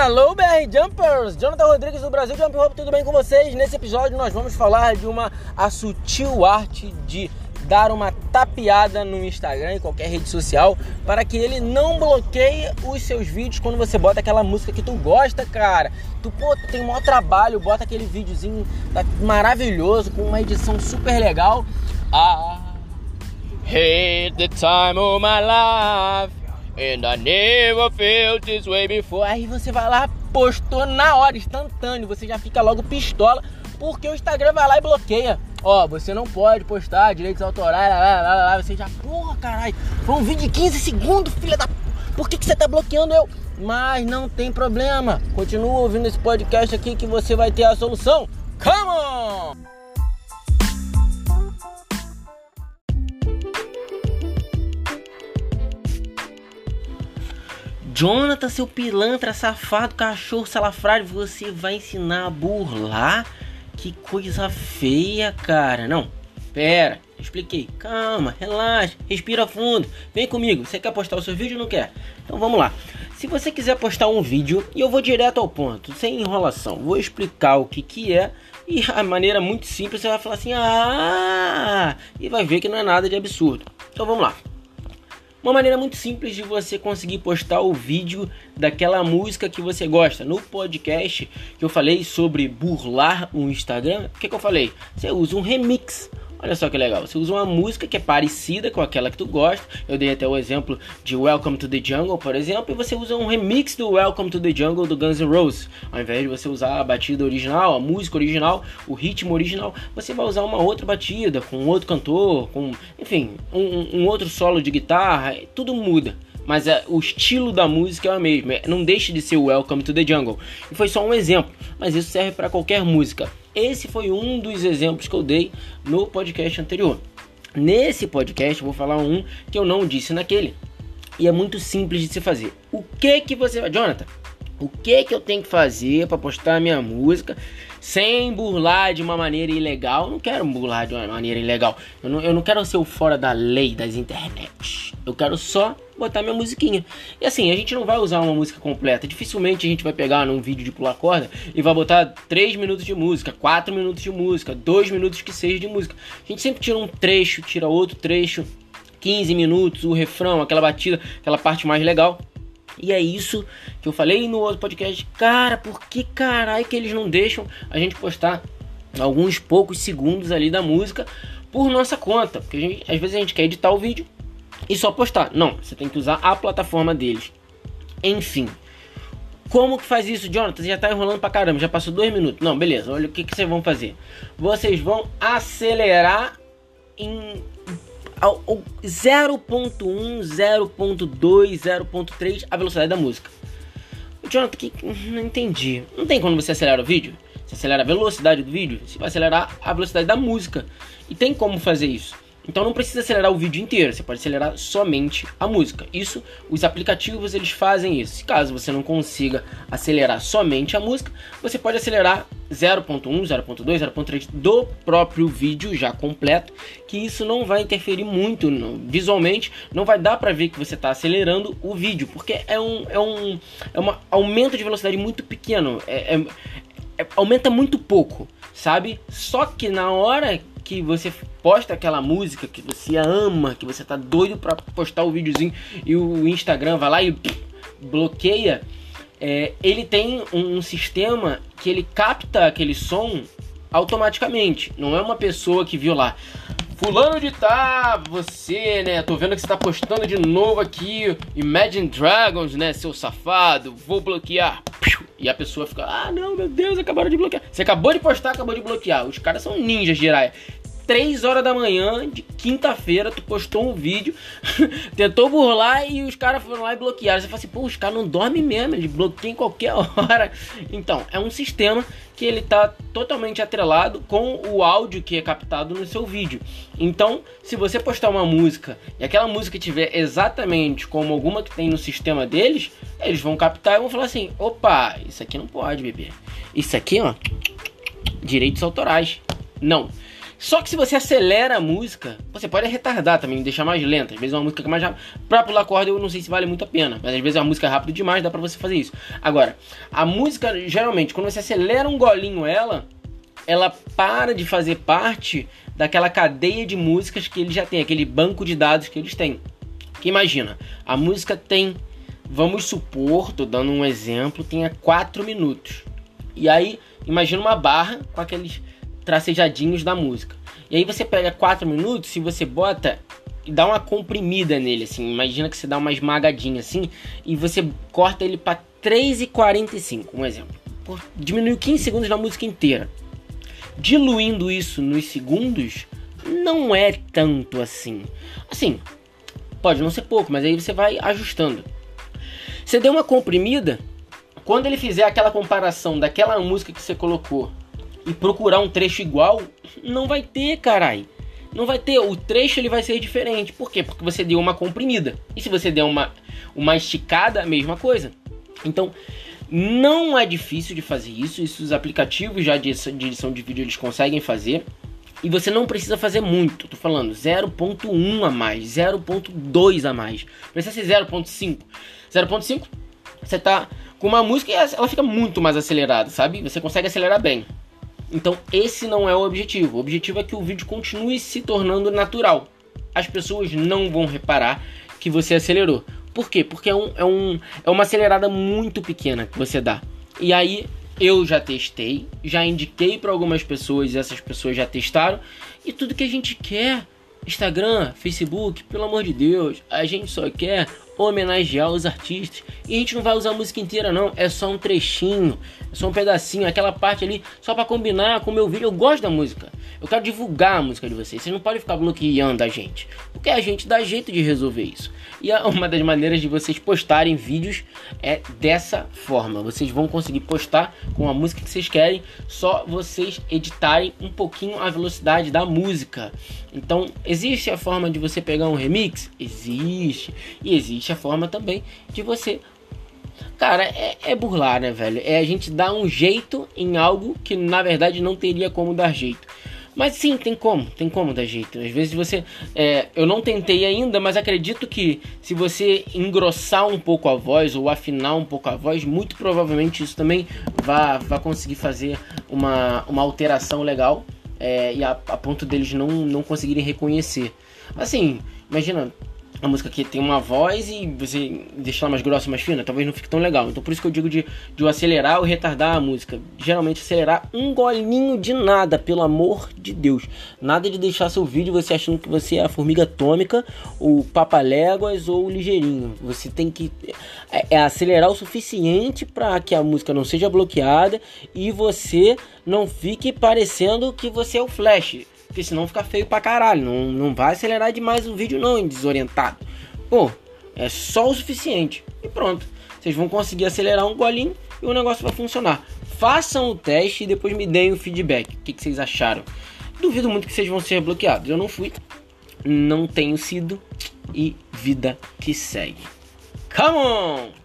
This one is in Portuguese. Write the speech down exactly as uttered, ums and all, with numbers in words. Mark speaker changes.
Speaker 1: Alô, B R Jumpers! Jonathan Rodrigues do Brasil Jump Rope, tudo bem com vocês? Nesse episódio nós vamos falar de uma a sutil arte de dar uma tapeada no Instagram e qualquer rede social para que ele não bloqueie os seus vídeos quando você bota aquela música que tu gosta, cara. Tu, pô, tu tem o maior trabalho, bota aquele videozinho maravilhoso com uma edição super legal. I hate the time of my life and I never felt this way before. Aí você vai lá, postou na hora, instantâneo, você já fica logo pistola, porque o Instagram vai lá e bloqueia. Ó, você não pode postar direitos autorais, lá, lá, lá, lá. Você já, porra, caralho, foi um vídeo de quinze segundos, filha da... Por que que você tá bloqueando eu? Mas não tem problema, continua ouvindo esse podcast aqui que você vai ter a solução. Come on! Jonathan, seu pilantra, safado, cachorro, salafrário, você vai ensinar a burlar? Que coisa feia, cara. Não, pera, expliquei. Calma, relaxa, respira fundo. Vem comigo, você quer postar o seu vídeo ou não quer? Então vamos lá. Se você quiser postar um vídeo, e eu vou direto ao ponto, sem enrolação, vou explicar o que que é. E a maneira muito simples, você vai falar assim, ah, e vai ver que não é nada de absurdo. Então vamos lá. Uma maneira muito simples de você conseguir postar o vídeo daquela música que você gosta. No podcast que eu falei sobre burlar o Instagram, o que, que eu falei? Você usa um remix. Olha só que legal, você usa uma música que é parecida com aquela que tu gosta. Eu dei até o exemplo de Welcome to the Jungle, por exemplo, e você usa um remix do Welcome to the Jungle do Guns N' Roses. Ao invés de você usar a batida original, a música original, o ritmo original, você vai usar uma outra batida, com outro cantor, com, enfim, um, um outro solo de guitarra, tudo muda. Mas é, o estilo da música é o mesmo, é, não deixa de ser o Welcome to the Jungle. E foi só um exemplo, mas isso serve para qualquer música. Esse foi um dos exemplos que eu dei no podcast anterior. Nesse podcast eu vou falar um que eu não disse naquele. E é muito simples de se fazer. O que que você vai... Jonathan, o que que eu tenho que fazer para postar a minha música sem burlar de uma maneira ilegal? Eu não quero burlar de uma maneira ilegal. Eu não, eu não quero ser o fora da lei das internet. Eu quero só botar minha musiquinha. E assim, a gente não vai usar uma música completa. Dificilmente a gente vai pegar num vídeo de pular corda e vai botar três minutos de música, quatro minutos de música, dois minutos que seja de música. A gente sempre tira um trecho, tira outro trecho, quinze minutos, o refrão, aquela batida, aquela parte mais legal. E é isso que eu falei no outro podcast. Cara, por que caralho que eles não deixam a gente postar alguns poucos segundos ali da música por nossa conta? Porque a gente, às vezes a gente quer editar o vídeo e só postar. Não, você tem que usar a plataforma deles. Enfim, como que faz isso, Jonathan? Você já tá enrolando pra caramba, já passou dois minutos. Não, beleza, olha o que, que vocês vão fazer. Vocês vão acelerar em zero ponto um, zero ponto dois, zero ponto três a velocidade da música. Jonathan, que... não entendi. Não tem quando você acelera o vídeo? Você acelera a velocidade do vídeo, você vai acelerar a velocidade da música. E tem como fazer isso. Então não precisa acelerar o vídeo inteiro, você pode acelerar somente a música. Isso, os aplicativos eles fazem isso. Se caso você não consiga acelerar somente a música, você pode acelerar zero ponto um, zero ponto dois, zero ponto três do próprio vídeo já completo, que isso não vai interferir muito não, visualmente, não vai dar para ver que você está acelerando o vídeo, porque é um, é um é um aumento de velocidade muito pequeno, é, é, é, aumenta muito pouco, sabe? Só que na hora que você posta aquela música que você ama, que você tá doido pra postar o videozinho e o Instagram vai lá e bloqueia, é, ele tem um, um sistema que ele capta aquele som automaticamente. Não é uma pessoa que viu lá, fulano de tá, você, né, tô vendo que você tá postando de novo aqui Imagine Dragons, né, seu safado, vou bloquear. E a pessoa fica, ah não, meu Deus, acabaram de bloquear. Você acabou de postar, acabou de bloquear. Os caras são ninjas, Jiraiya. três horas da manhã de quinta-feira, tu postou um vídeo, tentou burlar e os caras foram lá e bloquearam. Você fala assim, pô, os caras não dormem mesmo, eles bloqueiam em qualquer hora. Então, é um sistema que ele tá totalmente atrelado com o áudio que é captado no seu vídeo. Então, se você postar uma música e aquela música tiver exatamente como alguma que tem no sistema deles, eles vão captar e vão falar assim, opa, isso aqui não pode, bebê. Isso aqui, ó, direitos autorais. Não. Só que se você acelera a música, você pode retardar também, deixar mais lenta. Às vezes uma música que é mais rápida, pra pular corda eu não sei se vale muito a pena, mas às vezes uma música é rápida demais, dá pra você fazer isso. Agora, a música, geralmente, quando você acelera um golinho ela, ela para de fazer parte daquela cadeia de músicas que ele já tem, aquele banco de dados que eles têm. Que imagina, a música tem, vamos supor, tô dando um exemplo, tenha quatro minutos. E aí, imagina uma barra com aqueles tracejadinhos da música. E aí você pega quatro minutos e você bota e dá uma comprimida nele, assim. Imagina que você dá uma esmagadinha assim e você corta ele para três e quarenta e cinco, um exemplo. Diminuiu quinze segundos na música inteira. Diluindo isso nos segundos, não é tanto assim. Assim, pode não ser pouco, mas aí você vai ajustando. Você deu uma comprimida, quando ele fizer aquela comparação daquela música que você colocou e procurar um trecho igual, não vai ter, carai. Não vai ter, o trecho ele vai ser diferente. Por quê? Porque você deu uma comprimida. E se você der uma, uma esticada, a mesma coisa. Então, não é difícil de fazer isso. Isso os aplicativos já de edição de vídeo eles conseguem fazer. E você não precisa fazer muito. Tô falando zero ponto um a mais, zero ponto dois a mais. Precisa ser zero ponto cinco. zero ponto cinco, você tá com uma música e ela fica muito mais acelerada, sabe? Você consegue acelerar bem. Então esse não é o objetivo. O objetivo é que o vídeo continue se tornando natural. As pessoas não vão reparar que você acelerou. Por quê? Porque é, um, é, um, é uma acelerada muito pequena que você dá. E aí eu já testei, já indiquei para algumas pessoas e essas pessoas já testaram. E tudo que a gente quer, Instagram, Facebook, pelo amor de Deus, a gente só quer homenagear os artistas. E a gente não vai usar a música inteira não, é só um trechinho, é só um pedacinho, aquela parte ali, só para combinar com o meu vídeo. Eu gosto da música, eu quero divulgar a música de vocês. Vocês não podem ficar bloqueando a gente, porque a gente dá jeito de resolver isso. E uma das maneiras de vocês postarem vídeos é dessa forma. Vocês vão conseguir postar com a música que vocês querem, só vocês editarem um pouquinho a velocidade da música. Então, existe a forma de você pegar um remix? Existe. E existe a forma também de você... Cara, é, é burlar, né, velho? É a gente dar um jeito em algo que, na verdade, não teria como dar jeito. Mas sim, tem como, tem como dar jeito. Às vezes você... É, eu não tentei ainda, mas acredito que se você engrossar um pouco a voz ou afinar um pouco a voz, muito provavelmente isso também vai, vai conseguir fazer uma, uma alteração legal. É, e a, a ponto deles não, não conseguirem reconhecer. Assim, imagina... a música que tem uma voz e você deixar ela mais grossa, mais fina, talvez não fique tão legal. Então por isso que eu digo de, de acelerar ou retardar a música. Geralmente acelerar um golinho de nada, pelo amor de Deus. Nada de deixar seu vídeo você achando que você é a formiga atômica, o papaléguas ou o ligeirinho. Você tem que é, é acelerar o suficiente para que a música não seja bloqueada e você não fique parecendo que você é o Flash. Porque senão fica feio pra caralho. Não, não vai acelerar demais o vídeo não, desorientado. Pô, é só o suficiente. E pronto. Vocês vão conseguir acelerar um golinho e o negócio vai funcionar. Façam o teste e depois me deem o feedback. O que, que vocês acharam? Duvido muito que vocês vão ser bloqueados. Eu não fui. Não tenho sido. E vida que segue. Come on!